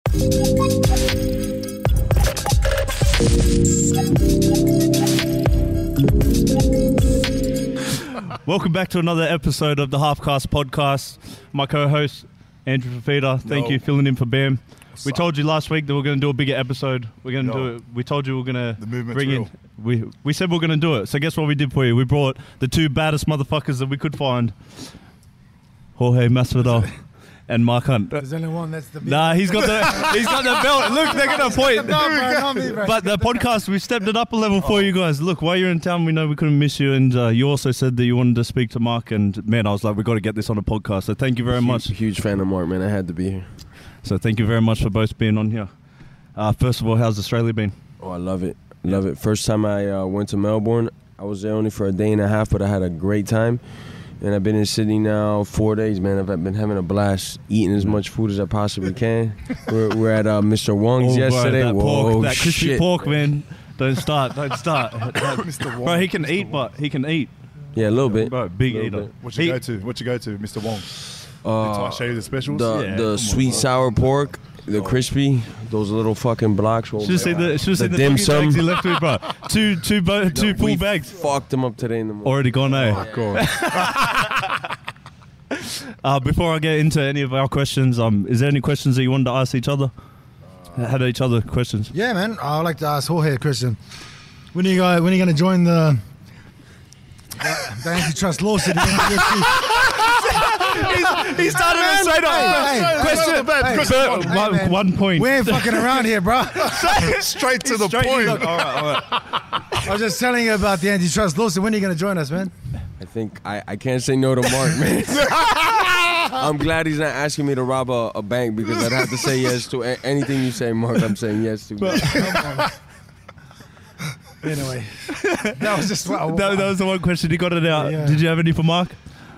Welcome back to another episode of the Halfcast podcast. My co-host, Andrew Fafita. Thank you, filling in for Bam. We told you last week that we're going to do a bigger episode. We're going to do it. We told you we're going to bring in. We said we're going to do it. So guess what we did for you? We brought the two baddest motherfuckers that we could find. Jorge Masvidal and Mark Hunt. There's only one. That's the big he's got the belt. Look, they're going to point. But the podcast, we stepped it up a level for you guys. Look, while you're in town, we know we couldn't miss you. And you also said that you wanted to speak to Mark. And man, I was like, we got to get this on the podcast. So thank you very much. Huge fan of Mark, man. I had to be here. So thank you very much for both being on here. First of all, how's Australia been? Oh, I love it. Love it. First time I went to Melbourne, I was there only for a day and a half, but I had a great time. And I've been in Sydney now 4 days, man. I've been having a blast, eating as much food as I possibly can. We're at Mr. Wong's yesterday. Bro, that crispy pork, man. Don't start. Mr. Wong. Bro, he can eat, but he can eat. Yeah, a little bit. Bro, big eater. What you go to, Mr. Wong? Did I show you the specials? The sweet sour pork, the crispy, those little fucking blocks. Should have seen the dim sum he left with, bro. Two full bags. Fucked them up today in the morning. Already gone, eh? Oh, God. Before I get into any of our questions, is there any questions that you wanted to ask each other? Had each other questions? Yeah, man. I'd like to ask Jorge a question. When are you going to join the antitrust lawsuit? He started it straight up. Question. 1 point. We ain't fucking around here, bro. Straight to the point. All right. I was just telling you about the antitrust lawsuit. When are you going to join us, man? I think I can't say no to Mark, man. I'm glad he's not asking me to rob a bank because I'd have to say yes to anything you say, Mark. I'm saying yes to. Anyway, that was just what that was the one question. He got it out. Yeah. Did you have any for Mark?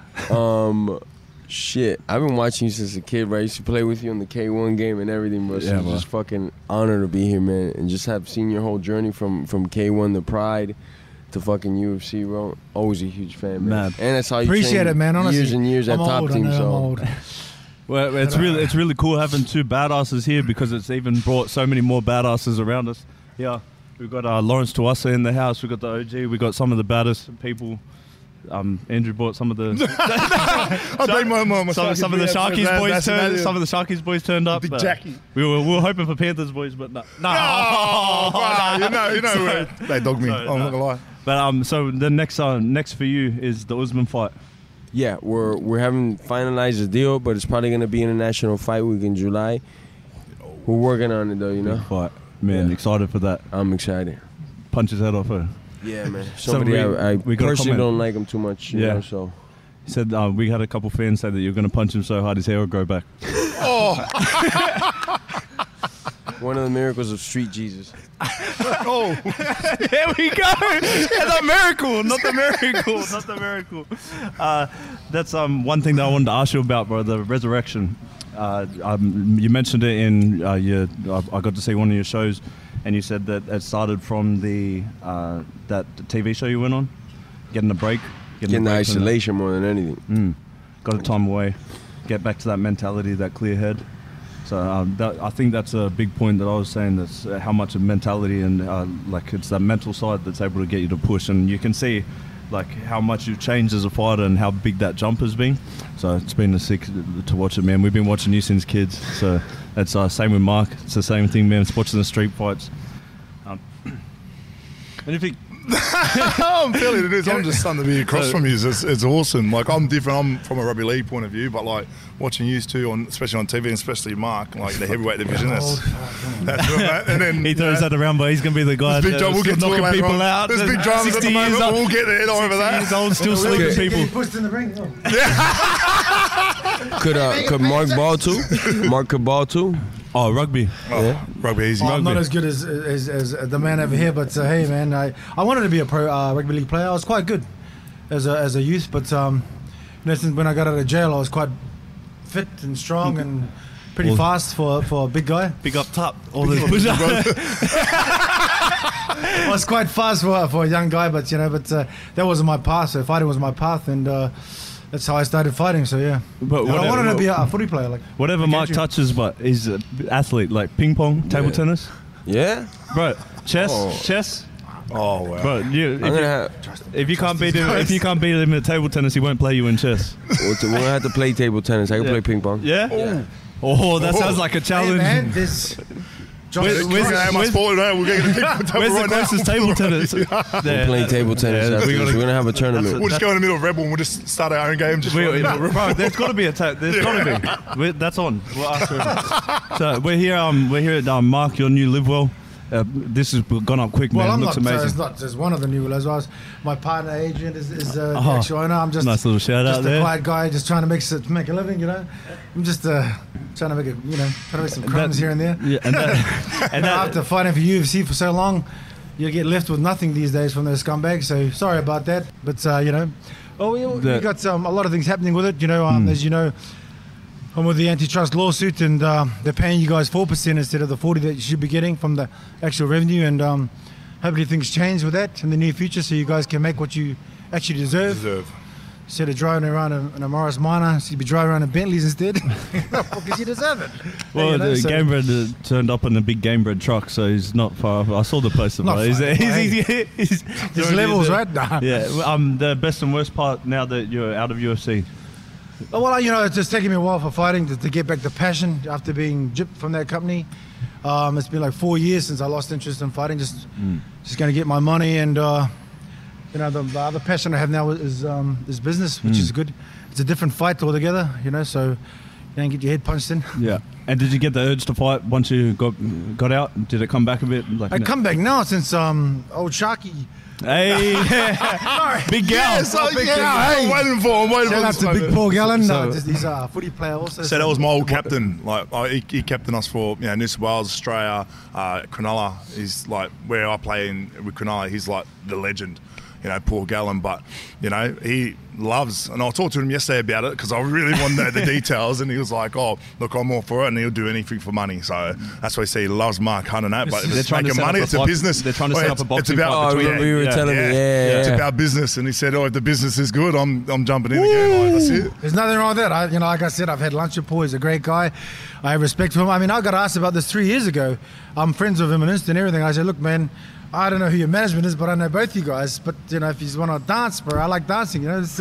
Shit. I've been watching you since a kid, right? I used to play with you on the K1 game and everything, bro. So it's just fucking honor to be here, man. And just have seen your whole journey from K1 to Pride to fucking UFC, bro. Always a huge fan, man. And that's how you appreciate it, man. Honestly, years and years at Top Team. So. Well, it's really cool having two badasses here because it's even brought so many more badasses around us. Yeah, we've got Lawrence Tuasa in the house. We've got the OG. We've got some of the baddest people. Andrew bought some of the some of the Sharkies boys turned. Some of the Sharkies boys turned up. Big Jackie. We were hoping for Panthers boys, but no. You know, they dogged me. I'm not gonna lie. But so the next for you is the Usman fight. Yeah, we're having finalized the deal, but it's probably gonna be International Fight Week in July. We're working on it though, you know. Big fight, man. Excited for that. I'm excited. Punch his head off her. Yeah, man. Somebody I personally don't like him too much, you know, so. He said we had a couple fans say that you're going to punch him so hard his hair will grow back. Oh! One of the miracles of Street Jesus. Oh! There we go! Yeah, the miracle, not the miracle. That's one thing that I wanted to ask you about, bro, the resurrection. You mentioned it in I got to see one of your shows. And you said that it started from that TV show you went on, getting a break, getting the isolation more than anything. Got a time away, get back to that mentality, that clear head. So I think that's a big point that I was saying. That's how much of mentality and like it's that mental side that's able to get you to push, and you can see like how much you've changed as a fighter and how big that jump has been. So it's been sick to watch it, man. We've been watching you since kids. So it's same with Mark. It's the same thing, man. It's watching the street fights. Anything? I'm feeling it is. I'm just stunned to be across from you. It's awesome. Like I'm different. I'm from a rugby league point of view, but like watching you two especially on TV, and especially Mark, like the heavyweight division. That's and then he throws that around, but he's gonna be the guy that's knocking people out. There's big dramas at the moment. We'll get there over that. He's old, still sleeping people. Pushed in the ring. Could Mark ball too? Mark could ball too. Oh, rugby. Yeah. Rugby easy. I'm not as good as the man over here, but hey, man, I wanted to be a pro rugby league player. I was quite good as a youth, but since when I got out of jail, I was quite fit and strong and pretty fast for a big guy. Big up top. All those push-ups. I was quite fast for a young guy, but that wasn't my path. So fighting was my path, and that's how I started fighting. So yeah, But I wanted to be a footy player. Like whatever Mark Andrew. touches, but he's an athlete, like ping pong, table tennis. Yeah. Bro, chess. Oh wow. Bro, I'm gonna have. if you can't beat him at table tennis, he won't play you in chess. We're gonna have to play table tennis. I can play ping pong. Yeah? Oh, that sounds like a Hey challenge. man, this. Where's We're gonna have my sport now. We're going to Where's the closest table tennis? We're playing table tennis. Yeah, after we this. gotta- We're gonna have a tournament. We'll just go in the middle of Rebel and we'll just start our own game. Just Bro, there's got to be a there's got to be. That's on. We'll ask her. So we're here at Mark, your new live well. This has gone up quick, man. Well, I'm Looks not. amazing. It's not just one of the new as well. As my partner Adrian is the Oh, actual owner. I'm just nice little shout just out a there. quiet guy, just trying to make a living. You know, I'm just trying to make trying to make some crumbs here and there. Yeah, and that, and that, After fighting for UFC for so long, you get left with nothing these days from those scumbags. So sorry about that, but we got a lot of things happening with it. You know, as you know, I'm with the antitrust lawsuit, and they're paying you guys 4% instead of the 40% that you should be getting from the actual revenue. And hopefully things change with that in the near future, so you guys can make what you actually deserve. Instead of driving around in a Morris Minor, so you'd be driving around in Bentleys instead, because you deserve it. well, You know, the so- game bred turned up in a big game bred truck, so he's not far. I saw the poster. Not Bro. He's far. he's There's levels, right? Nah. Yeah. The best and worst part now that you're out of UFC. Well, it's just taken me a while for fighting to get back the passion after being gypped from that company. It's been like 4 years since I lost interest in fighting. Just going to get my money, and the other passion I have now is business, which is good. It's a different fight altogether, so you don't get your head punched in. Yeah. And did you get the urge to fight once you got out? Did it come back a bit? I come back now since old Sharky. Hey, big gal. I'm waiting for Shout out this to moment. Big Paul Gallen. So- He's a footy player also. So that was my old captain. Like he captained us for New South Wales, Australia, Cronulla. He's like where I play with Cronulla. He's like the legend, Paul Gallen. But he loves, and I talked to him yesterday about it because I really want to know the details. And he was like, "Oh, look, I'm all for it, and he'll do anything for money." So that's why he said he loves Mark Hunt and that. But if They're it's trying to making set money, up a it's a fight- business. they're trying to set up a boxing it's about, fight Oh, between remember you were telling me, It's yeah. about business, and he said, "Oh, if the business is good, I'm jumping in again." Like, that's it. There's nothing wrong with that. Like I said, I've had lunch with Paul. He's a great guy. I have respect for him. I mean, I got asked about this 3 years ago. I'm friends with him on Insta and everything. I said, look, man, I don't know who your management is, but I know both you guys. But, if you want to dance, bro, I like dancing. It's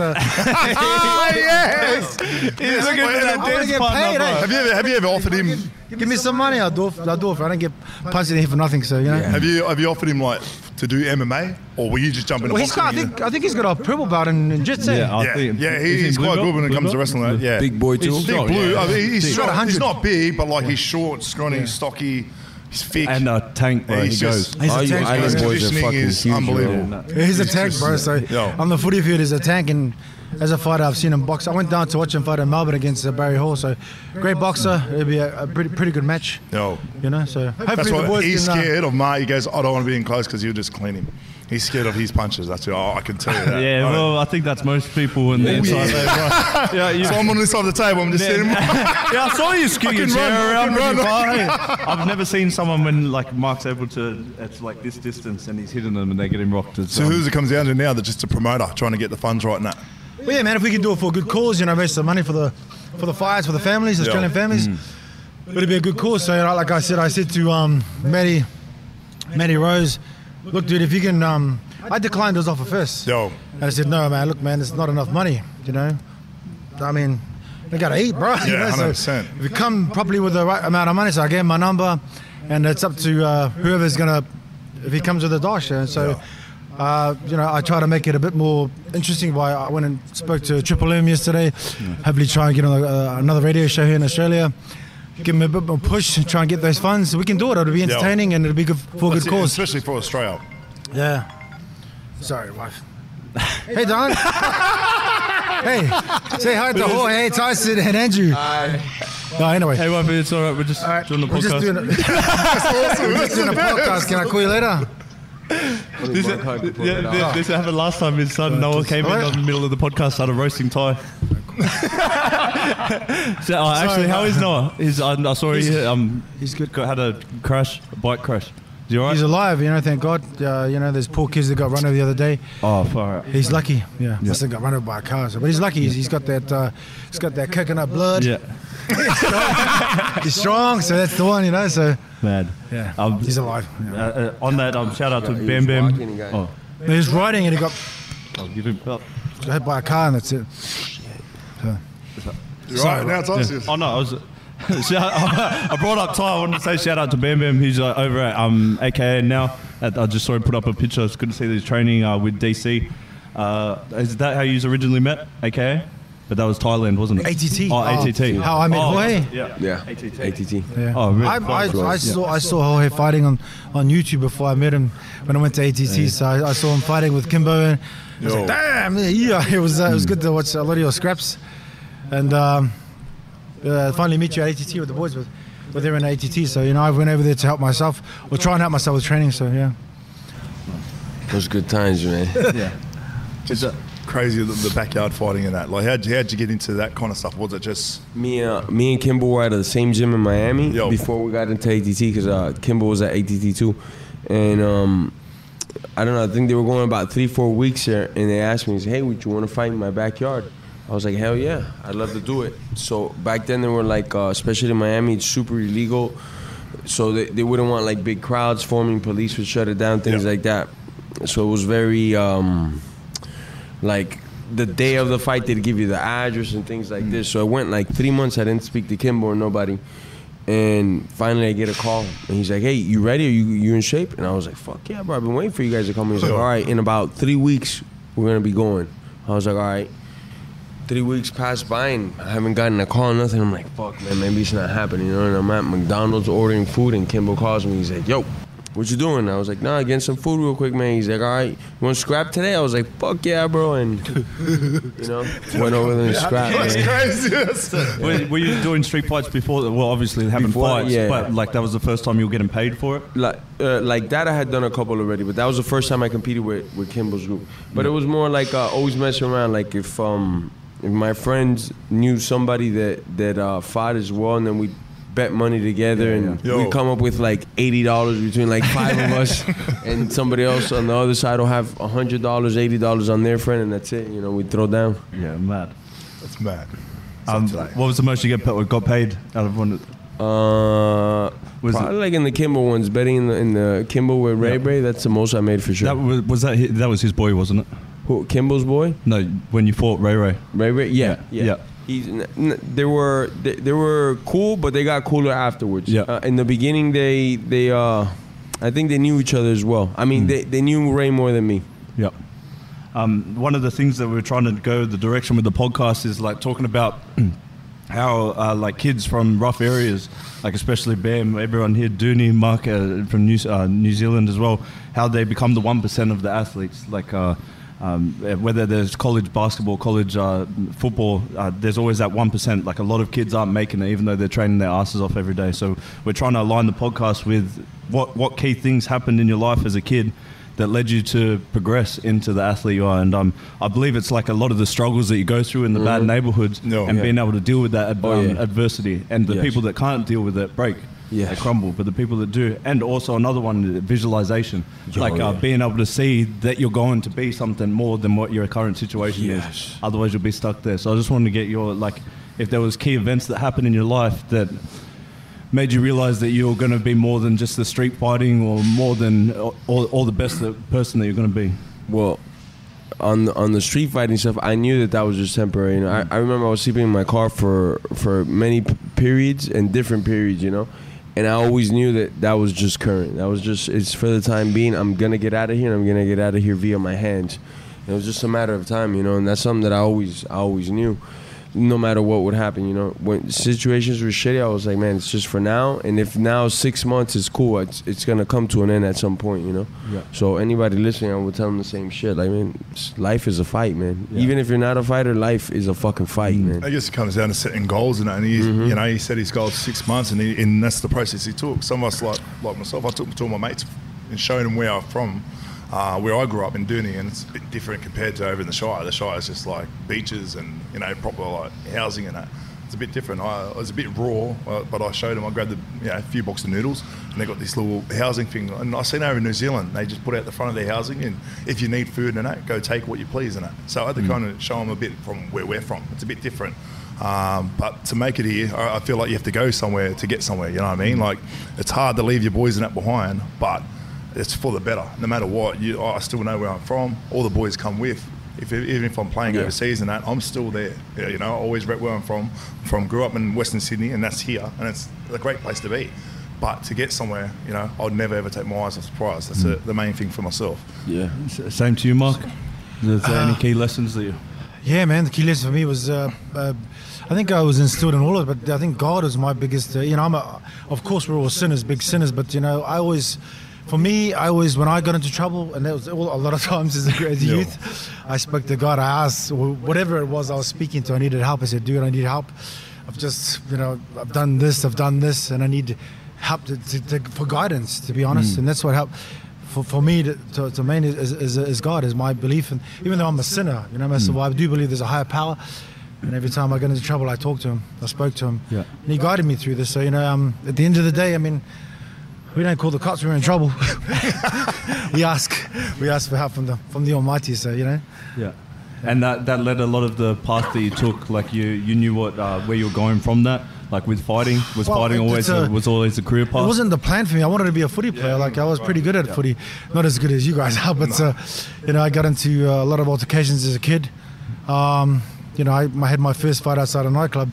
Yes. He's looking Wait, at that I wanna dance get partner, paid, bro. eh? Have you ever offered him? give me some money. I'll do it. I don't get punched in the head for nothing. So, Have you offered him like to do MMA, or were you just jumping? Well, I think he's got a purple belt in jiu-jitsu. Yeah, I think he's blue quite belt? good when it Blue comes to belt? wrestling. Yeah, Big boy too. He's big strong, blue. yeah. I mean, he's He's got strong. 100. He's not big, but like he's short, scrawny, stocky. He's thick. And a tank, bro. He's he just- goes. He's a All you tank, island bro. boys are Conditioning fucking is huge. unbelievable. man. He's a tank, bro. So Yo. on the footy field, he's a tank, and as a fighter, I've seen him box. I went down to watch him fight in Melbourne against Barry Hall. So great boxer. It'll be a pretty good match. Yo. So hopefully That's the why boys he's can. scared of Mark. He goes, I don't want to be in close because he'll just clean him. He's scared of his punches. That's it. I can tell you that. Yeah, well, I think that's most people in the inside there, bro. Yeah, you, So I'm on this side of the table. I'm just sitting. yeah, I saw you scoot your can run, chair I around can really run. far. I've never seen someone when like Mark's able to at like this distance and he's hitting them and they get him rocked. So who's it comes down to now? They're just a promoter trying to get the funds right now. Well, yeah, man. If we can do it for a good cause, raise some money for the fights, for the families, Australian families, it'll be a good cause. So, like I said to Matty Rose, look, dude, if you can, I declined those offer first. Yo. And I said, no, man, look, man, it's not enough money, I mean, they got to eat, bro. Yeah, So 100%. if you come properly with the right amount of money, so I gave him my number, and it's up to whoever's going to, if he comes with a dosh. And so, I try to make it a bit more interesting by, I went and spoke to Triple M yesterday, hopefully try and get on another radio show here in Australia. Give him a bit more push and try and get those funds. So we can do it. It'll be entertaining and it'll be good for a good cause. Especially for Australia. Yeah. Sorry, wife. Hey, Don. Hey, say hi to Jorge, Tyson, and Andrew. No, anyway. Hey, well, it's all right. We're just doing the We're just podcast. doing we're just doing a podcast. Can I call you later? This happened last time. His son Noah came in Alright. the middle of the podcast, started roasting Ty. So, actually, how is Noah? I saw he He's good. had a bike crash. You all right? He's alive, thank God. There's poor kids that got run over the other day. Oh, far out. He's lucky. Yeah. Must have got run over by a car. But he's lucky. He's got that coconut blood. Yeah. He's strong, so that's the one, so. Mad. Yeah. He's alive. Yeah. On that, shout out to Bam Bam. Oh. He was riding and he got I'll give him up. hit by a car and that's it. So. You're right, now it's us. Oh, no, I was... I brought up Ty. I wanted to say shout out to Bam Bam. He's over at AKA now. I just saw him put up a picture. It's good to see that he's training with DC. Is that how you originally met, AKA? But that was Thailand, wasn't it? ATT. Oh, ATT. How I met Jorge. Yeah. ATT. Yeah. Oh, really? I saw Jorge fighting on YouTube before I met him when I went to ATT. Yeah. So I saw him fighting with Kimbo. And I was like, damn, yeah. It was good to watch a lot of your scraps. And finally meet you at ATT with the boys. But they're in ATT. So, I went over there to help myself or try and help myself with training. So, yeah. Those good times, man. Yeah. Just crazy, the backyard fighting and that. Like, how'd you get into that kind of stuff? Was it just me and Kimbo were at the same gym in Miami before we got into ATT because Kimbo was at ATT too, and I don't know. I think they were going about 3-4 weeks there, and they asked me, "Hey, would you want to fight in my backyard?" I was like, "Hell yeah, I'd love to do it." So back then they were like, especially in Miami, it's super illegal, so they wouldn't want like big crowds forming. Police would shut it down, things like that. So it was very. Like the day of the fight, they'd give you the address and things like this. So I went like 3 months. I didn't speak to Kimbo or nobody. And finally I get a call. And he's like, hey, you ready? Are you in shape? And I was like, fuck yeah, bro. I've been waiting for you guys to come. He's like, all right, in about 3 weeks, we're going to be going. I was like, all right. 3 weeks passed by and I haven't gotten a call, nothing. I'm like, fuck, man, maybe it's not happening. And I'm at McDonald's ordering food and Kimbo calls me. He's like, yo. What you doing? I was like, nah, getting some food real quick, man. He's like, all right, you want to scrap today? I was like, fuck yeah, bro. And, went over there and scrapped, man. That's crazy. Were you doing street fights before? Well, obviously having fights, but like that was the first time you were getting paid for it? Like that I had done a couple already, but that was the first time I competed with Kimbo's group. But it was more like always messing around. Like if my friends knew somebody that fought as well, and then we bet money together and we come up with like $80 between like 5 of us and somebody else on the other side will have $100, $80 on their friend and that's it. We throw down. Yeah, mad. That's mad. What was the most you got paid out of one? Probably like in the Kimbo ones, betting in the Kimbo with Ray Ray. That's the most I made for sure. That was his boy, wasn't it? Who, Kimbo's boy? No, when you fought Ray Ray. Ray Ray, yeah. They were cool, but they got cooler afterwards. Yeah. In the beginning, they I think they knew each other as well. I mean, they knew Ray more than me. Yeah. One of the things that we're trying to go the direction with the podcast is like talking about how like kids from rough areas, like especially Bam, everyone here, Dooney, Mark from New Zealand as well, how they become the 1% of the athletes. Like whether there's college basketball, college football, there's always that 1%. Like a lot of kids aren't making it, even though they're training their asses off every day. So we're trying to align the podcast with what key things happened in your life as a kid that led you to progress into the athlete you are. And I believe it's like a lot of the struggles that you go through in the bad neighborhoods being able to deal with that adversity. And the people that can't deal with it break. They crumble, but the people that do, and also another one, visualization, being able to see that you're going to be something more than what your current situation is. Otherwise, you'll be stuck there. So I just wanted to get your, if there was key events that happened in your life that made you realize that you're going to be more than just the street fighting or more than all the best person that you're going to be. Well, on the street fighting stuff, I knew that was just temporary. I remember I was sleeping in my car for many periods and different periods, And I always knew that was just current. That was just, it's for the time being. I'm going to get out of here, and I'm going to get out of here via my hands. It was just a matter of time, and that's something that I always knew, no matter what would happen, When situations were shitty, I was like, man, it's just for now. And if now 6 months is cool, it's going to come to an end at some point, Yeah. So anybody listening, I would tell them the same shit. Like, man, life is a fight, man. Yeah. Even if you're not a fighter, life is a fucking fight, man. I guess it comes down to setting goals and that. And he set his goals 6 months, and that's the process he took. Some of us, like myself, I took to all my mates and showed them where I'm from. Where I grew up in Dooney, and it's a bit different compared to over in the Shire. The Shire is just like beaches and proper like housing and that. It's a bit different. I was a bit raw, but I showed them. I grabbed a few boxes of noodles, and they got this little housing thing. And I seen over in New Zealand, they just put out the front of their housing, and if you need food and that, go take what you please and that. So I had to kind of show them a bit from where we're from. It's a bit different. But to make it here, I feel like you have to go somewhere to get somewhere. You know what I mean? Like, it's hard to leave your boys and that behind, but it's for the better. No matter what, I still know where I'm from. All the boys come with. Even if I'm playing overseas and that, I'm still there. You know, I always rep where I'm from. Grew up in Western Sydney, and that's here, and it's a great place to be. But to get somewhere, you know, I'd never ever take my eyes off the prize. That's the main thing for myself. Yeah. Same to you, Mark. Is there any key lessons that you? Yeah, man. The key lesson for me was, I think I was instilled in all of it, but I think God was my biggest. Of course, we're all sinners, big sinners, but when I got into trouble, and that was a lot of times as a youth, I spoke to God. I asked whatever it was I was speaking to. I needed help. I said, "Dude, I need help. I've just, I've done this, and I need help for guidance, to be honest." And that's what helped. For me to main is God, is my belief, and even though I'm a sinner, I do believe there's a higher power. And every time I got into trouble, I talked to him, I spoke to him, and he guided me through this. So at the end of the day, we don't call the cops when we're in trouble. we ask for help from the Almighty. So Yeah, and that led a lot of the path that you took. Like you knew where you were going from that. Like with fighting, was always a career path? It wasn't the plan for me. I wanted to be a footy player. I was pretty good at footy, not as good as you guys are, but I got into a lot of altercations as a kid. I had my first fight outside a nightclub,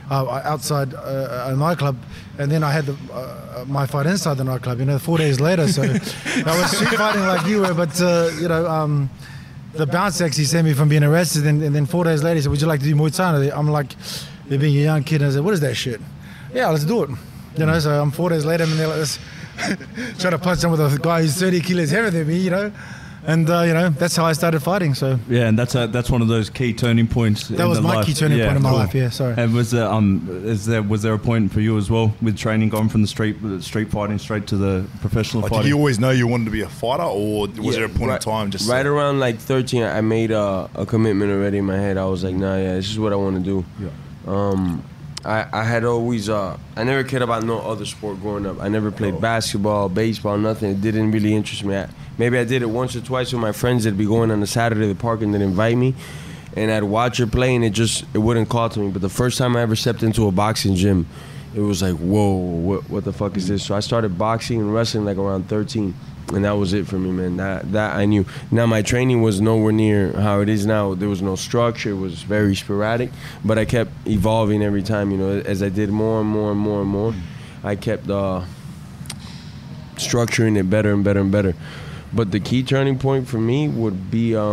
and then I had my fight inside the nightclub. 4 days later. So I was street fighting like you were, but the bouncer actually saved me from being arrested. And then 4 days later, he said, "Would you like to do Muay Thai?" I'm like, they're being a young kid, and I said, "What is that shit?" "Yeah, let's do it." So I'm 4 days later, and they're like this, trying to punch someone with a guy who's 30 kilos heavier than me, And that's how I started fighting. So yeah, and that's one of those key turning points. That was my key turning point in my life. Yeah, sorry. And was there a point for you as well with training, going from the street fighting straight to the professional fighting? Did you always know you wanted to be a fighter, or was there a point in time just right around like 13? I made a commitment already in my head. I was like, nah, this is what I want to do. Yeah. I had always I never cared about no other sport growing up. I never played basketball, baseball, nothing. It didn't really interest me. Maybe I did it once or twice with my friends. They'd be going on a Saturday to the park and they'd invite me, and I'd watch her play, and it wouldn't call to me. But the first time I ever stepped into a boxing gym, it was like, whoa, what the fuck is this? So I started boxing and wrestling like around 13, and that was it for me, man. That I knew. Now my training was nowhere near how it is now. There was no structure. It was very sporadic, but I kept evolving every time. As I did more and more and more and more, I kept structuring it better and better and better. But the key turning point for me would be I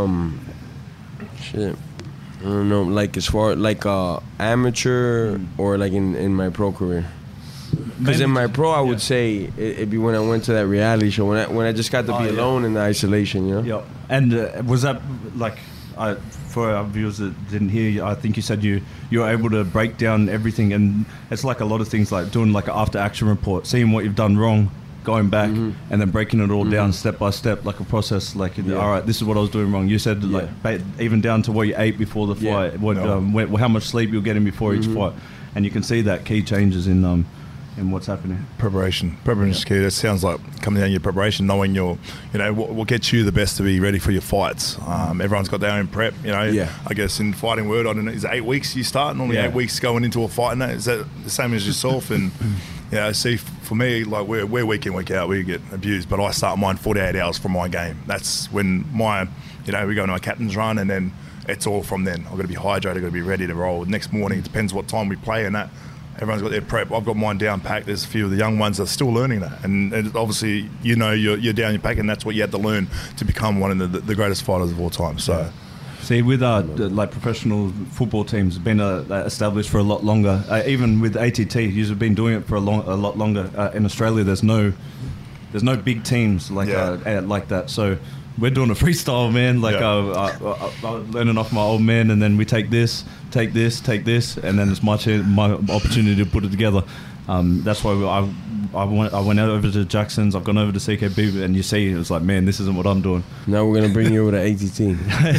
don't know, like as far like amateur or like in my pro career. Because in my pro, I would say it'd be when I went to that reality show, when I just got to be alone in the isolation, Yeah. And was that like, for our viewers that didn't hear you, I think you said you were able to break down everything, and it's like a lot of things, like doing like an after action report, seeing what you've done wrong, going back and then breaking it all down step by step, like a process. Like, all right, this is what I was doing wrong. You said like even down to what you ate before the fight, how much sleep you're getting before each fight, and you can see that key changes in what's happening. Preparation is key. That sounds like coming down your preparation, knowing what gets you the best to be ready for your fights. Everyone's got their own prep. I guess in fighting word, I don't know, is it 8 weeks you start? Normally 8 weeks going into a fight, and is that the same as yourself? And see, for me, like we're week in, week out, we get abused, but I start mine 48 hours from my game. That's when we go into a captain's run, and then it's all from then. I've got to be hydrated, I've got to be ready to roll. Next morning, it depends what time we play, and that everyone's got their prep. I've got mine down packed. There's a few of the young ones that are still learning that, and obviously you're down your pack, and that's what you had to learn to become one of the greatest fighters of all time. So. See, with like professional football teams, been established for a lot longer. Even with ATT, you've been doing it for a lot longer. In Australia, there's no big teams like that. So we're doing a freestyle, man. Like I'm learning off my old man, and then we take this, and then it's my opportunity to put it together. That's why I went over to Jackson's. I've gone over to CKB, and you see, it's like, man, this isn't what I'm doing. Now we're gonna bring you over to ATT.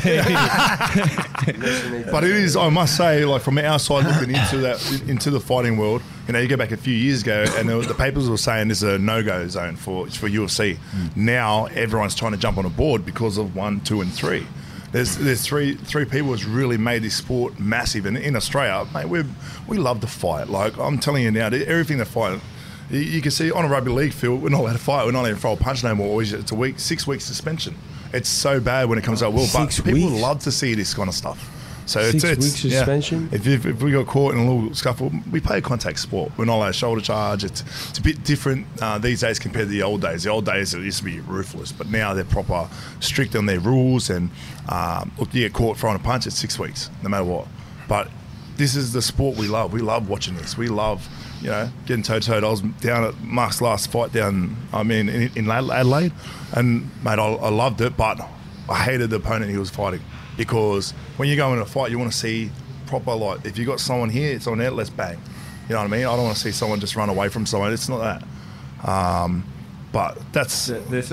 But it is, I must say, like from our side looking into the fighting world, you know, you go back a few years ago and the papers were saying this is a no-go zone for UFC. Now everyone's trying to jump on a board because of 1, 2, and 3. There's three people who's really made this sport massive, and in Australia, mate, we love to fight. Like I'm telling you now, everything to fight. You can see on a rugby league field, we're not allowed to fight. We're not allowed to throw a punch no more. It's a 6 week suspension. It's so bad when it comes out well, but 6 people weeks? love to see this kind of stuff. So 6 it's weeks suspension? Yeah. If we got caught in a little scuffle, we play a contact sport. We're not allowed to shoulder charge. It's a bit different these days compared to the old days. The old days it used to be ruthless, but now they're proper strict on their rules. And look, you get caught throwing a punch, it's 6 weeks, no matter what. But this is the sport we love. We love watching this. We love, you know, getting toe-to-toe. I was down at Mark's last fight in Adelaide, and mate, I loved it, but I hated the opponent he was fighting, because when you go in a fight, you want to see proper, like, if you got someone here, it's on there, let's bang. You know what I mean? I don't want to see someone just run away from someone. It's not that. But that's...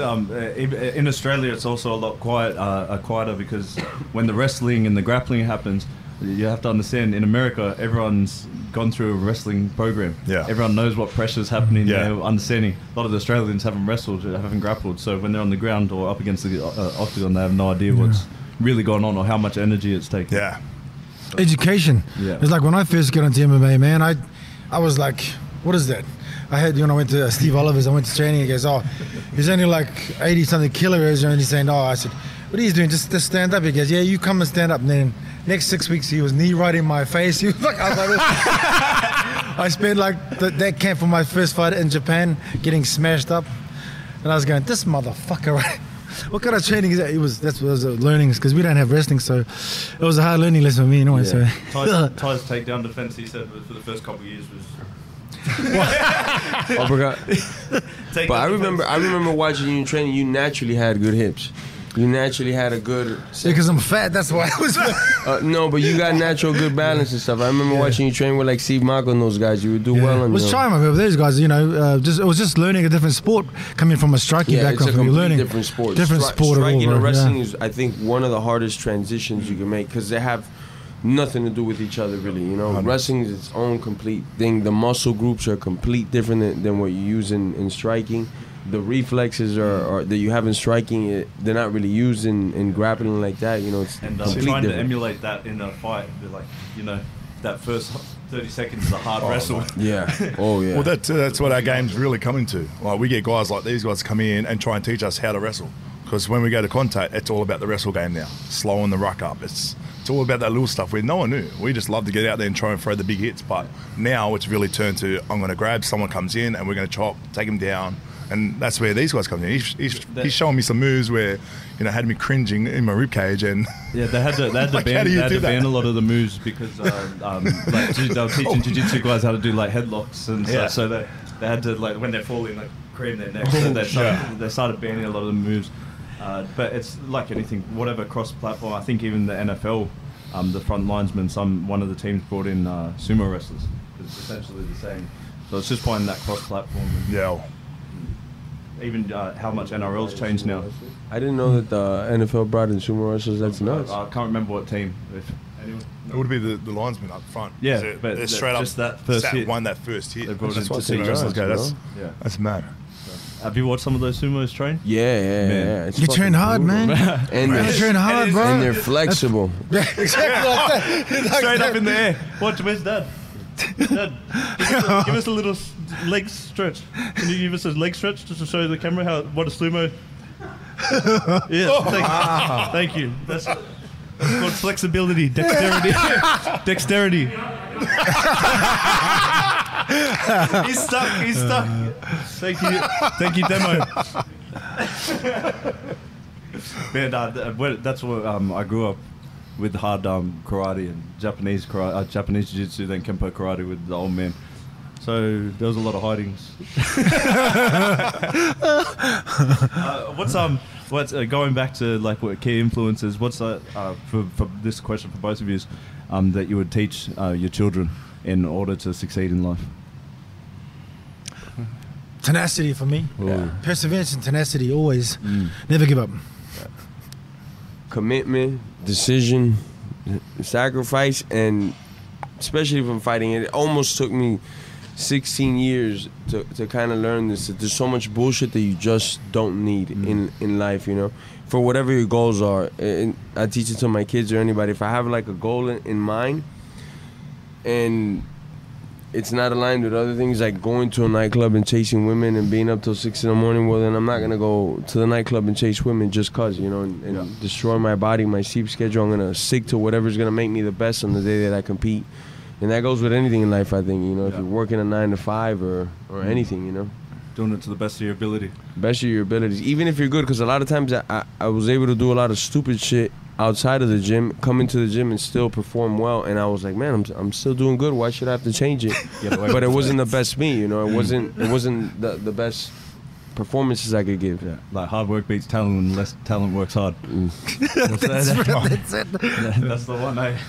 in Australia, it's also a lot quieter, because when the wrestling and the grappling happens, you have to understand, in America, everyone's gone through a wrestling program. Yeah. Everyone knows what pressure's happening. Yeah. They're understanding. A lot of the Australians haven't wrestled, haven't grappled, so when they're on the ground or up against the octagon, they have no idea what's really going on or how much energy it's taking. Yeah. Education. Yeah. It's like when I first got into MMA, man, I was like, what is that? I had, when I went to Steve Oliver's, I went to training, he goes, oh, he's only like 80-something kilos, and he's saying, oh, I said, what are you doing? Just stand up. He goes, yeah, you come and stand up. And then next 6 weeks, he was knee right in my face. He was like, I was like, I spent like that camp for my first fight in Japan, getting smashed up. And I was going, this motherfucker, right? What kind of training is that? That was learnings, because we don't have wrestling, so it was a hard learning lesson for me anyway. Yeah. So Ty's takedown defense, he said, for the first couple of years was... Uppercut. But I remember watching you training. You naturally had good hips. You naturally had a good... because I'm fat, that's why I was... no, but you got natural good balance and stuff. I remember watching you train with like Steve Mako and those guys. You would do well on I was trying with those guys, it was just learning a different sport, coming from a striking background. It's a completely learning different sport. Different sport Striking all over, and wrestling is, I think, one of the hardest transitions you can make, because they have nothing to do with each other, really. Wrestling is its own complete thing. The muscle groups are complete different than what you use in striking. The reflexes are that you have in striking, they're not really used in grappling like that. It's and completely trying to different. emulate that in a fight, like, that first 30 seconds is a hard wrestle. Yeah. Oh yeah. Well, that's what our game's really coming to. Like, we get guys like these guys come in and try and teach us how to wrestle. Because when we go to contact, it's all about the wrestle game now. Slowing the ruck up. It's all about that little stuff where no one knew. We just love to get out there and try and throw the big hits. But now it's really turned to, I'm going to grab, someone comes in and we're going to chop, take him down. And that's where these guys come in. He's showing me some moves where, had me cringing in my ribcage, and yeah, they had to like, ban a lot of the moves, because they were teaching jiu-jitsu guys how to do like headlocks and stuff. So they had to, like, when they're falling, like, cream their neck. So they started banning a lot of the moves. But it's like anything, whatever cross-platform. I think even the NFL, the front linesmen, one of the teams brought in sumo wrestlers. It's essentially the same. So it's just finding that cross-platform. Yeah. Even how much NRL's changed now. I didn't know that the NFL brought in sumo wrestlers. That's nuts. I can't remember what team. Anyone? It would be the linesman up front. Yeah, but they're straight just up. that first hit. Won that first hit. That's what sumo wrestlers go. That's mad. Have you watched some of those sumos train? Yeah. You train hard, man. And you train hard, bro. And they're flexible. Exactly like that. Straight up in the air. Where's Dad? Dad, give us a little leg stretch. Can you give us a leg stretch just to show the camera what a sumo? Yeah, thank you. That's called flexibility, dexterity. Dexterity. He's stuck. Thank you, demo. Man, that's what I grew up with, hard karate and Japanese jiu-jitsu, then Kempo karate with the old man. So there was a lot of hidings. What's going back to like what key influences? What's for this question for both of you, that you would teach your children in order to succeed in life? tenacity for me. Yeah. Perseverance and tenacity, always. Never give up. Commitment, decision, sacrifice, and especially from fighting, it almost took me 16 years to kind of learn this. That there's so much bullshit that you just don't need in life, you know, for whatever your goals are. And I teach it to my kids or anybody. If I have like a goal in mind and it's not aligned with other things like going to a nightclub and chasing women and being up till 6 in the morning, well then I'm not gonna go to the nightclub and chase women just cause, you know, and destroy my body, my sleep schedule. I'm gonna stick to whatever's gonna make me the best on the day that I compete. And that goes with anything in life, I think, you know, if you're working a 9 to 5 or anything, you know. Doing it to the best of your ability. Best of your abilities, even if you're good, because a lot of times I was able to do a lot of stupid shit outside of the gym, come into the gym and still perform well, and I was like, man, I'm still doing good. Why should I have to change it? But it wasn't the best me, you know. It wasn't the best performances I could give. Yeah, like hard work beats talent, and less talent works hard. That's it. That's the one, eh?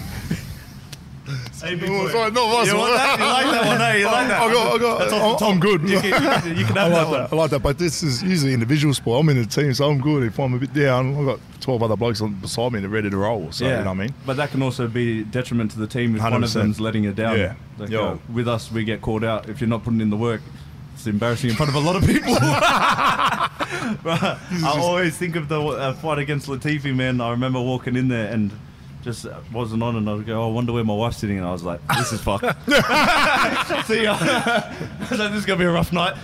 Hey, big boy. Sorry, no, that's You want that? You like that one, eh? You like that? I'm good. You can have that one. I like that, but this is usually individual sport. I'm in a team, so I'm good. If I'm a bit down, I've got 12 other blokes beside me that are ready to roll. So, you know what I mean? But that can also be detriment to the team if one of 100%. them's letting you down. Yeah. Like, with us, we get called out. If you're not putting in the work, it's embarrassing in front of a lot of people. But I always think of the fight against Latifi, man. I remember walking in there and just wasn't on, and I would go, oh, I wonder where my wife's sitting, and I was like, this is fucked. See ya. I was like, this is going to be a rough night.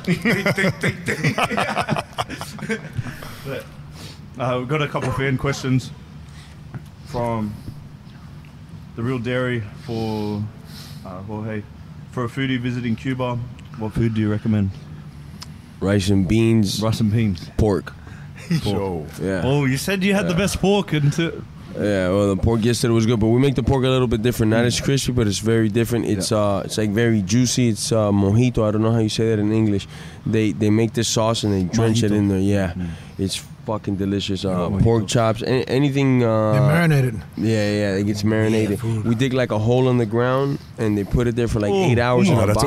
But, we've got a couple of fan questions from The Real Dairy for Jorge. For a foodie visiting Cuba, what food do you recommend? Rice and beans, Rice and beans. pork. Sure. Yeah. Oh, you said you had the best pork. Yeah, well, the pork yesterday was good, but we make the pork a little bit different. Not as crispy, but it's very different. It's like very juicy. It's mojito. I don't know how you say that in English. They make this sauce and they drench it in there. Yeah, it's fucking delicious. Pork chops, anything. They're marinated. Yeah, it gets marinated. We dig like a hole in the ground and they put it there for like 8 hours in a box.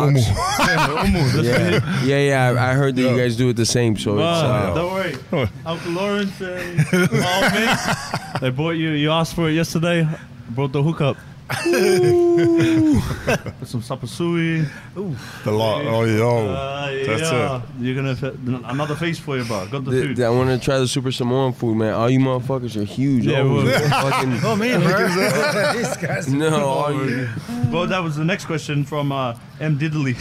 Yeah. I heard that you guys do it the same. So don't worry, Uncle Lawrence and old mate, they bought you. You asked for it yesterday. I brought the hookup. Some sapasui. The lot. That's it. You're gonna another feast for you, bro. Got the food. I want to try the Super Samoan food, man. All you motherfuckers are huge. Yeah, fucking, Oh, man, bro. These guys. no, all you. Well, that was the next question from M. Diddley.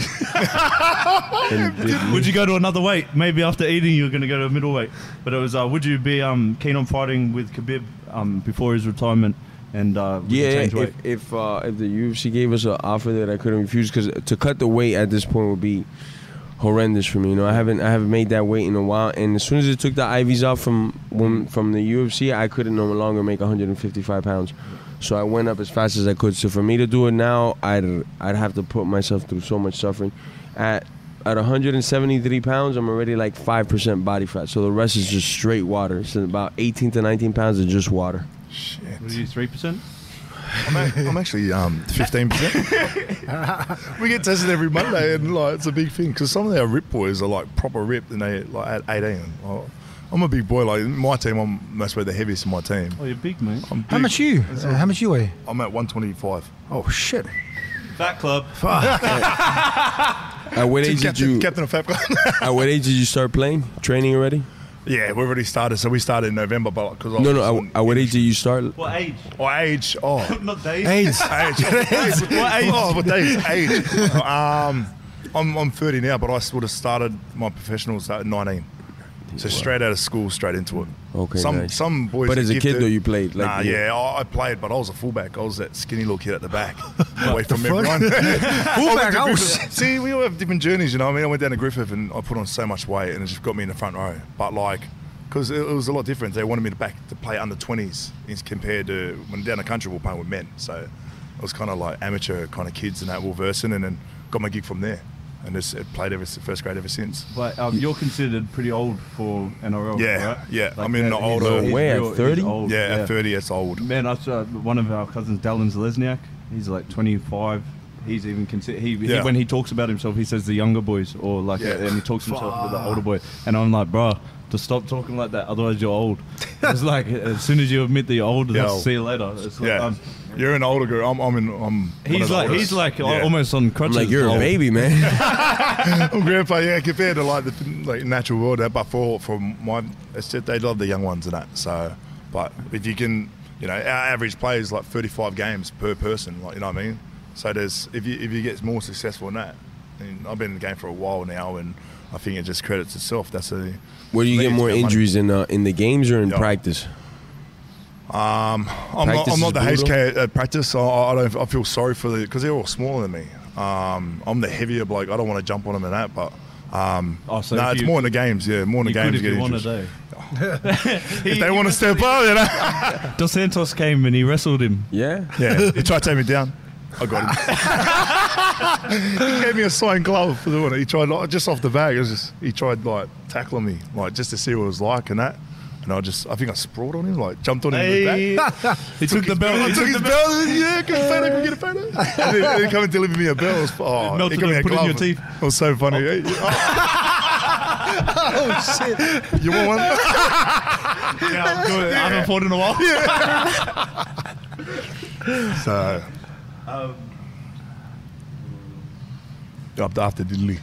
Would you go to another weight? Maybe after eating, you're going to go to a middleweight. But it was, would you be keen on fighting with Khabib before his retirement? And if the UFC gave us an offer that I couldn't refuse, because to cut the weight at this point would be horrendous for me. You know, I haven't made that weight in a while, and as soon as they took the IVs off from the UFC, I couldn't no longer make 155 pounds. So I went up as fast as I could. So for me to do it now, I'd have to put myself through so much suffering. At 173 pounds, I'm already like 5% body fat. So the rest is just straight water. So about 18 to 19 pounds of just water. Shit. What are you, 3%? I'm actually 15%. We get tested every Monday, and like it's a big thing because some of our rip boys are like proper ripped, and they like at 18. I'm a big boy. Like my team, that's where the heaviest in my team. Oh, you're big, mate. I'm big. How much you? How much you weigh? I'm at 125. Oh, shit. Fat club. At what age did you? Captain of Fat Club. At what age did you start playing? Training already? Yeah, we've already started. So we started in November, but because At what age did you start? What age? Age. Oh, Not days. AIDS. age. What age? Oh, what days? Age. I'm 30 now, but I would have started my professionals at 19. So straight out of school, straight into it. Okay, nice. Some boys. But as a gifted. kid, though, you played. Like, I played, but I was a fullback. I was that skinny little kid at the back, away from front? everyone. Fullback, I went to Griffith. See, we all have different journeys, you know what I mean? I went down to Griffith and I put on so much weight, and it just got me in the front row. But like, because it was a lot different. They wanted me to play under 20s as compared to when down the country we were playing with men. So it was kind of like amateur kind of kids and that were versing, and then got my gig from there. And just played first grade ever since. But you're considered pretty old for NRL, Yeah, right? yeah. Like I'm in the older. No way, at 30? At 30, it's old. Man, I saw one of our cousins, Dallin Zalesniak. He's like 25. he's even he Yeah. when he talks about himself, he says the younger boys, or like, Yeah. and he talks himself with the older boy. And I'm like, bro, to stop talking like that, otherwise you're old. It's like as soon as you admit that you're old, Yeah. that's see you later. It's like, Yeah. You're an older girl. I'm one of he's the like oldest. Yeah. almost on I'm crutches. like, you're a old. baby, man. I'm grandpa, yeah, compared to like the natural world, but for my, it's just, they love the young ones and that. So, but if you can, our average play is like 35 games per person, like, you know what I mean. So there's if you get more successful in that, and I've been in the game for a while now, and I think it just credits itself. That's a. Where do you get more injuries in the games or in Yeah. practice? I'm Practice not the is brutal? HK at practice. I feel sorry for because they're all smaller than me. I'm the heavier bloke. I don't want to jump on them and that, but So no, if it's you- more in the games. Yeah, more in the You could games. if you want injuries. to. If they want to step up, Dos Santos came and he wrestled him. Yeah. Yeah, he tried to take me down. I got him. He gave me a signed glove for the one. He tried just off the bag. He tried like tackling me, like just to see what it was like and that. And I think I sprawled on him, like jumped on him in the back. He took the belt. I took his belt. Yeah, can we get a photo? And then he come and deliver me a belt. It was, Melted he got me and a put it in glove. your teeth. It was so funny. Oh shit! You want one? Yeah, I'm good. I haven't fought in a while. So after Diddley.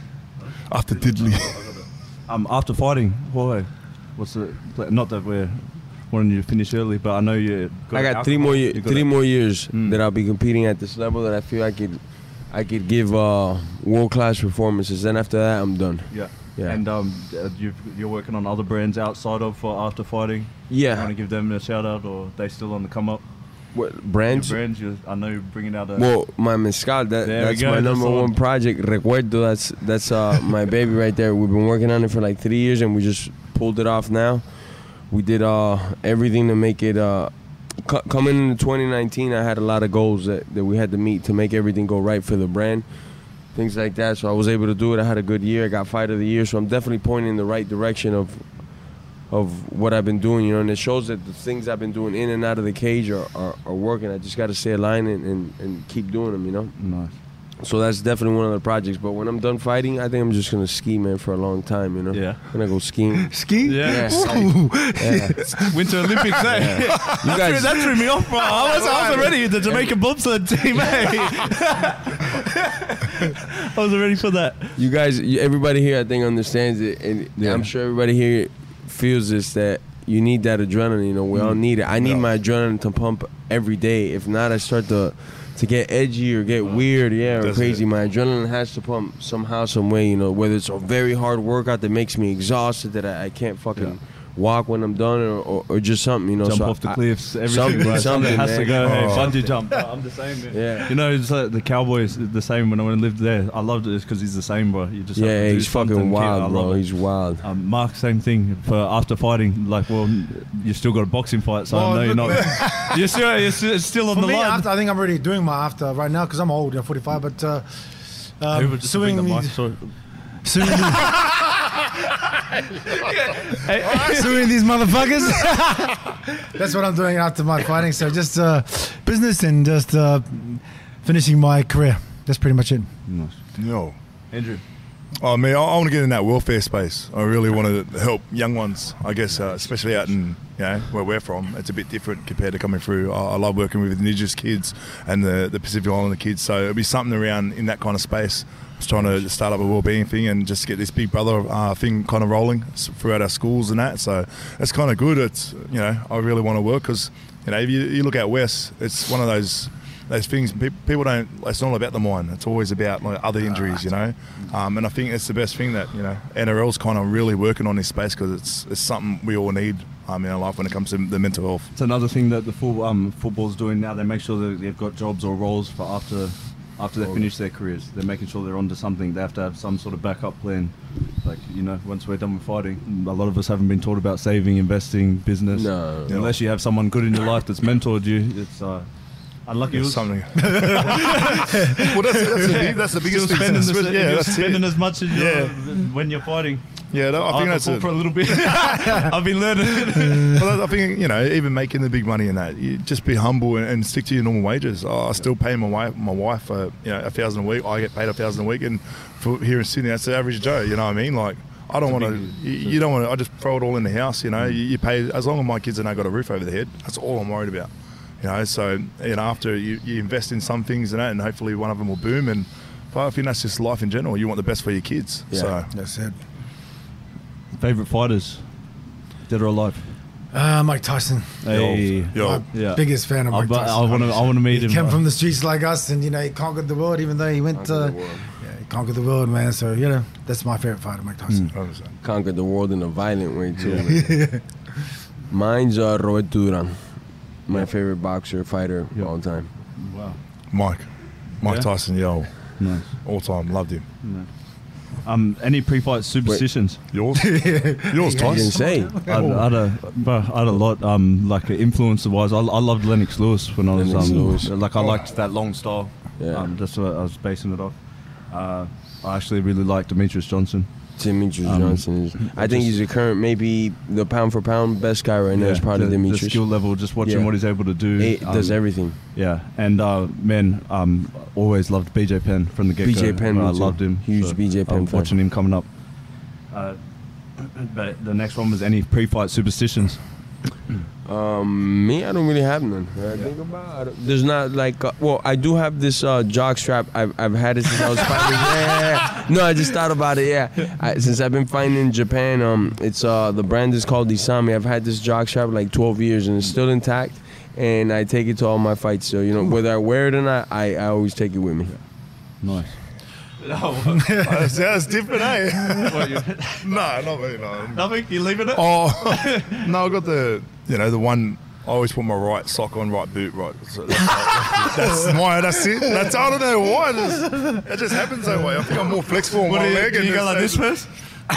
After fighting, why? What's the? Not that we're wanting you to finish early, but I know you. I got three more years that I'll be competing at this level that I feel I could give world class performances. Then after that, I'm done. Yeah. Yeah. And you're working on other brands outside of after fighting. Yeah. You want to give them a shout out, or they still on the come up? What Your brands? brands. I know you're bringing out a. Well, my mezcal, There we that's go, my that's number the one one. project. Recuerdo, that's my baby right there. We've been working on it for like 3 years, and we just pulled it off now. We did everything to make it. Coming into 2019, I had a lot of goals that we had to meet to make everything go right for the brand, things like that. So I was able to do it. I had a good year. I got Fight of the Year. So I'm definitely pointing in the right direction of what I've been doing, and it shows that the things I've been doing in and out of the cage are working. I just got to stay aligned and keep doing them, Nice. So that's definitely one of the projects. But when I'm done fighting, I think I'm just gonna ski, man, for a long time, Yeah. I'm gonna go skiing. Ski? Yeah. Yeah. Winter Olympics, eh? You guys, That threw me off, bro. I was already the Jamaican bobsled team, eh? I was ready for that. you guys, everybody here, I think understands it, and Yeah. I'm sure everybody here feels this, that you need that adrenaline. We all need it. I need my adrenaline to pump every day. If not, I start to get edgy or get weird, or That's crazy. it. My adrenaline has to pump somehow, some way. Whether it's a very hard workout that makes me exhausted, that I can't fucking walk when I'm done, or just something. Jump so off the cliffs, everything. something- bro. something, has to man. go. Hey, Oh. bungee jump. I'm the same, man. Yeah. It's like the Cowboys, the same. When I lived there, I loved it because he's the same, bro. You just have to Yeah, do he's something, fucking kid. I wild, love bro. it. He's wild. Mark, same thing for after fighting. Like, well, you still got a boxing fight, so I know you're not. You're still on For the me, line. after, I think I'm already doing my after right now because I'm old, 45. But Hey, we'll just bring suing the mic, these, sorry. suing these motherfuckers. That's what I'm doing after my fighting. So just business and just finishing my career. That's pretty much it. Nice. No. Andrew. Oh, man, I want to get in that welfare space. I really want to help young ones, I guess, especially out in, where we're from. It's a bit different compared to coming through. I love working with Indigenous kids and the Pacific Islander kids. So it'll be something around in that kind of space. I was trying to start up a wellbeing thing and just get this big brother thing kind of rolling throughout our schools and that. So it's kind of good. It's, I really want to work because, if you look at West, it's one of those things people don't. It's not about the mind. It's always about other injuries, and I think it's the best thing that NRL's kind of really working on this space because it's something we all need in our life when it comes to the mental health. It's another thing that the football's doing now. They make sure that they've got jobs or roles for after they finish their careers. They're making sure they're onto something. They have to have some sort of backup plan. Like, once we're done with fighting, a lot of us haven't been taught about saving, investing, business. No. Unless you have someone good in your life that's mentored you, it's unlucky. It's something. Well, that's the biggest thing. Spending That's as much as when you're fighting. Yeah, I think that's for a little bit. I've been learning. Well, I think, you know, even making the big money in that, you just be humble and stick to your normal wages. I still pay my wife, you know, $1,000 a week. I get paid $1,000 a week, and for here in Sydney, that's the average Joe. You know what I mean? Like, I don't want to. You don't want to. I just throw it all in the house. You know, you pay as long as my kids have now got a roof over their head. That's all I'm worried about. You know, so you know, after you invest in some things and that, and hopefully one of them will boom. And I think that's just life in general. You want the best for your kids. Yeah. So That's it. Favorite fighters, dead or alive? Mike Tyson. Hey, yo, yeah. Biggest fan of Mike Tyson. I want to meet He him. came from the streets like us, and you know he conquered the world. Even though he went, he conquered the world, man. So you know that's my favorite fighter, Mike Tyson. Conquered the world in a violent way too. Man. Mine's Roberto Duran, my favorite boxer fighter of all time. Wow. Mike Yeah? Tyson, yo, Nice. all time, loved him. Any pre-fight superstitions? Yours, yours, You didn't Tyson. say. I had a lot. Like influencer-wise, I loved Lennox Lewis when I was Lennox Lewis. like I liked that long style. Yeah. That's what I was basing it off. I actually really liked Demetrius Johnson. Demetrius Johnson is. I think he's the current, maybe the pound for pound best guy right now. Is probably the Demetrius. skill level, just watching what he's able to do. He does everything. Yeah, and always loved BJ Penn from the get-go. BJ Penn, I me too. loved him. Huge BJ Penn fan. Watching him coming up. But the next one was any pre-fight superstitions. Me, I don't really have none. I think about it. There's not like, well, I do have this jock strap. I've had it since I was fighting. Yeah. No, I just thought about it. Yeah, since I've been fighting in Japan, it's the brand is called Isami. I've had this jock strap like 12 years and it's still intact. And I take it to all my fights. So you know, whether I wear it or not, I always take it with me. Nice. That's different, eh? No, not me, no. Nothing. You leaving it? Oh, no, I got the one. I always put my right sock on, right boot, right. So that's it. That's, I don't know why. It just happens that way. I think I'm more flexible on my leg. Can you go like this first?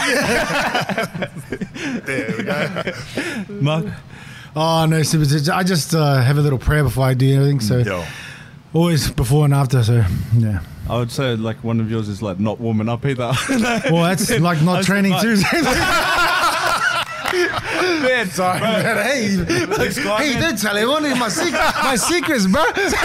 There we go. Mark? Oh no, superstition. I just have a little prayer before I do anything. So Yo. always before and after. So yeah. I would say like one of yours is like not warming up either. Well, that's like not training too. Man, Sorry, man. Hey, don't tell everyone my secrets, bro.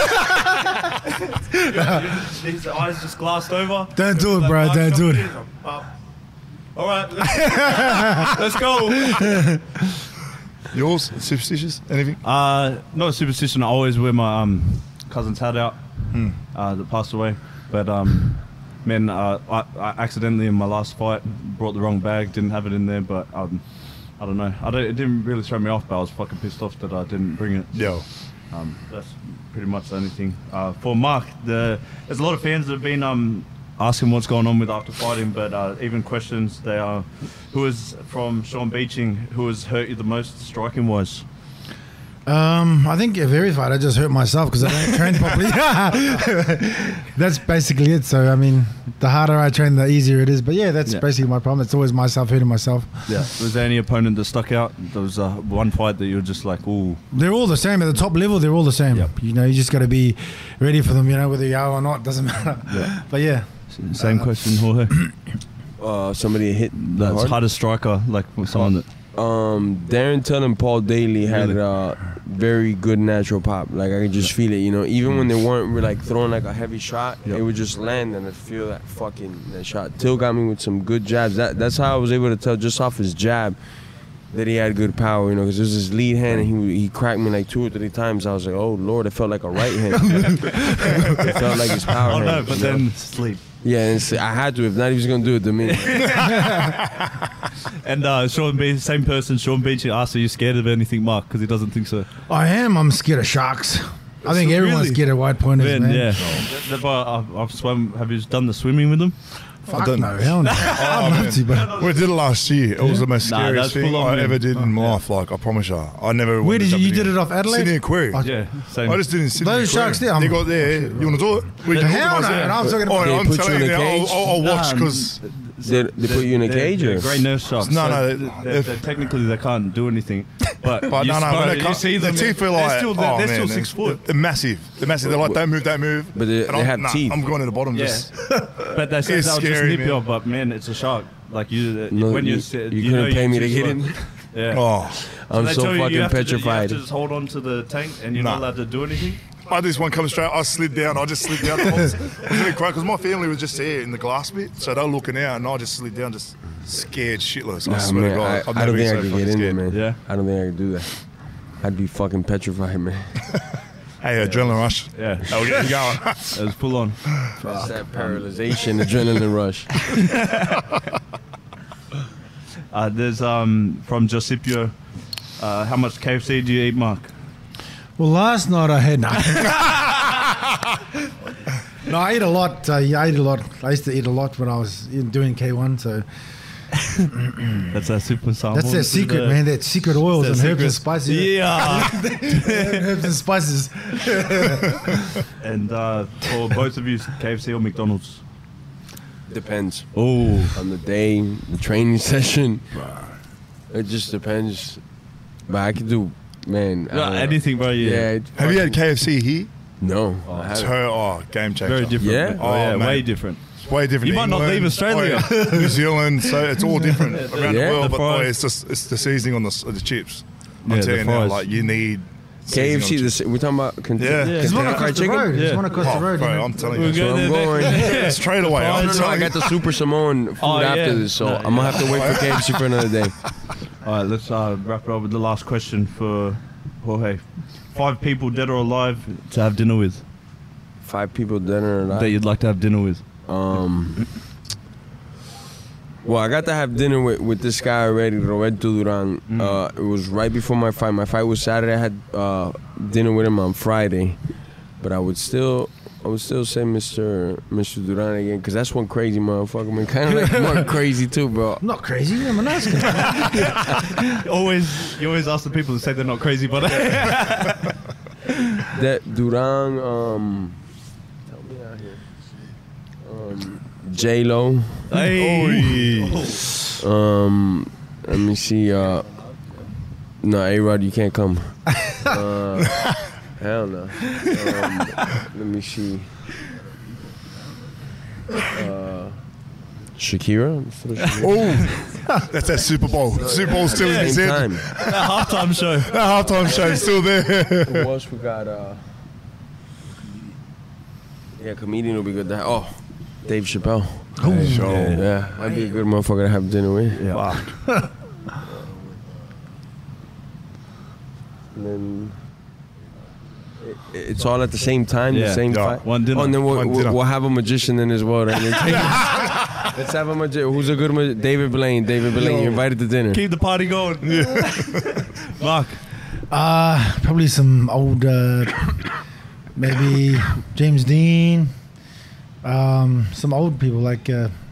His eyes just glassed over. Don't do it, bro. Don't do it. All right, let's go. Yours? Superstitious? Anything? Not a superstition. I always wear my cousin's hat out that passed away. But man, I accidentally in my last fight brought the wrong bag. Didn't have it in there, but I don't know. It didn't really throw me off, but I was fucking pissed off that I didn't bring it. Yo. That's pretty much the only thing. For Mark, there's a lot of fans that have been asking what's going on with after fighting, but even questions. They are, who is from Sean Beeching, who has hurt you the most striking wise? I think if every fight, I just hurt myself because I don't train properly. That's basically it. So I mean, the harder I train, the easier it is. But yeah, that's basically my problem. It's always myself hurting myself. Yeah. Was there any opponent that stuck out? There was one fight that you were just like, ooh. They're all the same at the top level. They're all the same. Yep. You know, you just got to be ready for them. You know, whether you are or not, doesn't matter. Yeah. But yeah. Same question, Jorge. Somebody hit That's hard. hardest striker, like someone that. Darren Till and Paul Daly had a very good natural pop. Like I could just feel it, you know. Even when they weren't like throwing like a heavy shot, it would just land and I'd feel that shot. Till got me with some good jabs. That's how I was able to tell just off his jab that he had good power, you know, because it was his lead hand and he cracked me like 2 or 3 times. I was like, oh Lord, it felt like a right hand. It felt like his power hand. Oh no, but you know? then sleep. Yeah, and I had to. If not, he was gonna do it to me. And Sean Beach, same person, Sean Beach, asked, are you scared of anything, Mark? Because he doesn't think so. I am. I'm scared of sharks. I think everyone's Really? scared of white pointers, man. Yeah. I've swum. Have you done the swimming with them? Fuck don't no, know. hell no. I'd love to, but We did it last year. It was the most Nah, scariest that's thing full on, I man. ever did in my life. Like, I promise you. I never where did wanted you to did jump it off Adelaide? Sydney Aquarium. Oh, Yeah, same. I just did it in Sydney. Those Aquarium. sharks there, You got there. You want to do it? We can Hell organise no, it. and I'm talking Oh, about- They I'm put you telling in you, a cage? I'll watch because They put you in a cage or? They're grey nurse sharks. No, so no, they're technically they can't do anything. But no, you can't. see them. The teeth are like, they're still 6 foot. They're massive. They're like, don't move. But they And have teeth. I'm going to the bottom. Yeah. Just But they said It's they'll just scary, nip man. you off. But man, it's a shark. Like you, No, when you couldn't pay me to get in. Yeah. Oh, I'm They so tell you fucking have to petrified. just hold on to the tank, and you're not Nah. allowed to do anything. I had this one come straight. I slid down. I just slid down. I was really quiet because my family was just there in the glass bit, so they were looking out, and I just slid down, just scared shitless. I Nah, swear man, to God, I I've don't never think been I so could fucking get in there, scared. man. Yeah. I don't think I could do that. I'd be fucking petrified, man. Hey, adrenaline rush. Yeah, I'll get you going. it was full on. That's that paralyzation, adrenaline rush. There's from Josipio. How much KFC do you eat, Mark? Well, last night I had no, I ate a lot. I ate a lot. I used to eat a lot when I was doing K1. So That's our super sample. that's their secret, man. That secret oils and Their herbs and secret. spices. Yeah. Herbs and spices. And for both of you, KFC or McDonald's? Depends Oh, on the day, the training session. It just depends. But I could do, man. I don't know. anything, bro. Yeah, Have you had KFC here? No. Oh, I It's haven't. game changer. very different. Yeah? Oh, yeah, Oh, way mate. different. It's way different. You might not England, leave Australia. oh, yeah, New Zealand, so it's all different around Yeah. the world. The But boy, fries. it's the seasoning on the chips. I'm Yeah, the telling you now, fries. like you need seasoning on KFC, the chips. we're talking about Yeah. There's one Kentucky across Fried the Chicken? road. There's Yeah. one across the road. Bro, you know. I'm telling We're you, That's where I'm going. straight away. No, I'm no, I telling got you. the Super Samoan food Oh, after yeah. this, so No, I'm gonna have to wait for KFC for another day. All right, let's wrap it up with the last question for Jorge. 5 people, dead or alive, to have dinner with. 5 people dinner That you'd like to have dinner with. Well, I got to have dinner with this guy already, Roberto Duran. It was right before my fight. My fight was Saturday. I had dinner with him on Friday, but I would still say Mr. Duran again, because that's one crazy motherfucker. Man, kind of like Mark crazy too, bro. I'm not crazy. I'm a nice guy. You always ask the people to say they're not crazy, but That Duran, tell me out here. J-Lo. Hey. Let me see. No, A-Rod, you can't come. Hell no. Let me see. Shakira. Oh, that's that Super Bowl. Super Bowl's still in his Same head. time. halftime show. That halftime show's still there. Who else we got? Yeah, comedian will be good. Oh, Dave Chappelle. Yeah, that'd be a good motherfucker to have dinner with. Yeah. And then it's all at the same time, Yeah. the same Yeah. fight. One dinner. Oh, and then One dinner. we'll have a magician then as well. Right? Let's have a magician. Who's a good magician? David Blaine. You're invited to dinner. Keep the party going. Mark. Probably some old, maybe James Dean. Some old people like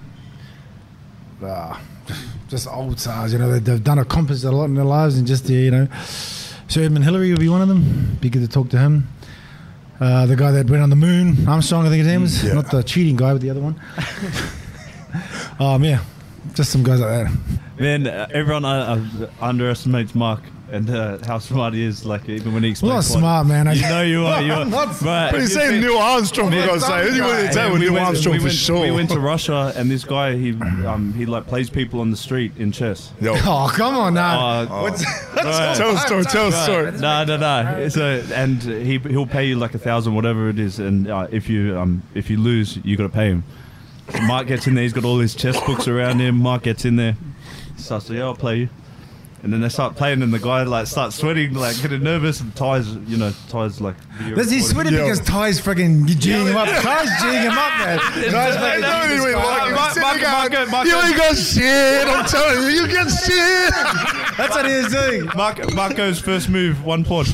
just old stars. You know, they've done accomplished a lot in their lives, and just Sir Edmund Hillary would be one of them. Be good to talk to him. The guy that went on the moon, Armstrong, I think his name is. Yeah. Not the cheating guy, but the other one. Yeah, just some guys like that. Man, everyone underestimates Mark and how smart he is. Like even when he Well, explains. not smart, man. You know you are. You are. I'm not Right, But he's if you saying think- Neil Armstrong, for God's sake. Who do you want to say with Neil Armstrong for sure? We went to Russia, and this guy he like plays people on the street in chess. Yo, Oh, come on now. Right. tell a story, tell a story. No. So and he'll pay you like 1,000, whatever it is, and if you lose, you got to pay him. So Mark gets in there. He's got all his chess books around him. Mark gets in there. Starts to I'll play you. And then they start playing, and the guy like starts sweating, like getting nervous, and Ty's like. video He's recording. sweating Yo. because Ty's freaking G'ing him up. Ty's G'ing him up, man. Ty's I fucking know G'ing he this went guy like up. him. Sitting there going, you ain't got shit. I'm telling you, you get shit. That's what he was doing. Marco's first move, 1 pawn.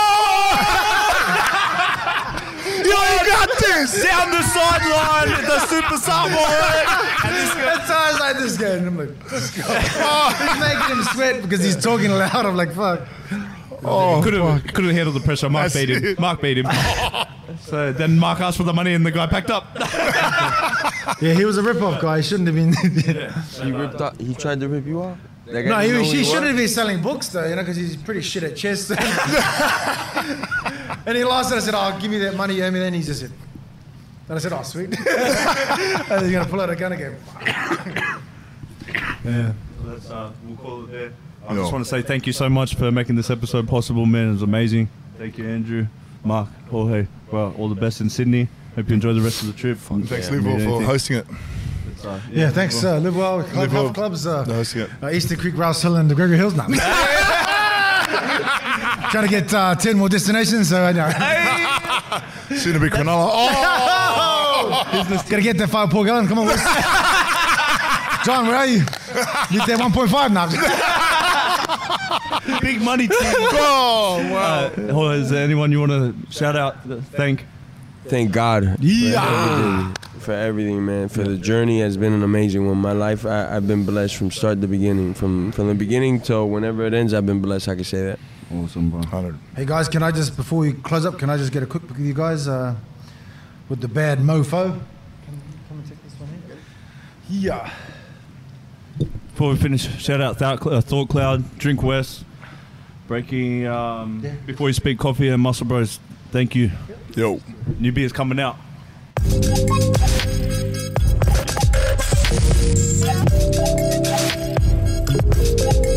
You ain't got this. Down the sideline, the super samoa. And this guy. That's Ty's like this guy. And I'm like, this guy. He's making him sweat because he's talking loud. I'm like, fuck. Couldn't handle the pressure. Mark That's beat him. it. Mark beat him. So then Mark asked for the money, and the guy packed up. Yeah, he was a rip-off guy. He shouldn't have been. He tried to rip you off? That guy No, didn't know who he you shouldn't were? have been selling books, though, because he's pretty shit at chess. And he lost it. I said, I'll give you that money you owe me. Then he just said, and I said, oh, sweet. And he's going to pull out a gun again. Yeah. Let's we'll call it there. I Yeah. just want to say thank you so much for making this episode possible, man. It was amazing. Thank you, Andrew, Mark, Jorge. Well, all the best in Sydney. Hope you enjoy the rest of the trip. Thanks, Yeah, Liverpool, need for anything. hosting it. Yeah, thanks, Live Well, Live Well. Health Clubs, Hosting it. Eastern Creek, Rouse Hill, and the Gregory Hills now. Trying to get 10 more destinations, so I know. Soon to be Cronulla. Oh! Gotta get that 5 Port Gallon. Come on, Wes. John, where are you? Need that 1.5 now. Big money team. Oh, wow. Jorge, is there anyone you want to shout out, thank? Thank God Yeah. for everything, man. For the journey has been an amazing one. My life, I've been blessed from start to beginning. From the beginning till whenever it ends, I've been blessed. I can say that. Awesome, bro. 100. Hey guys, can I just, before we close up, can I just get a quick pic with you guys with the bad mofo? Come and take this one here. Yeah. Before we finish, shout out Thought Cloud, Drink West, Breaking, Before You Speak Coffee, and Muscle Bros. Thank you. Yo. New beer's coming out. Yeah.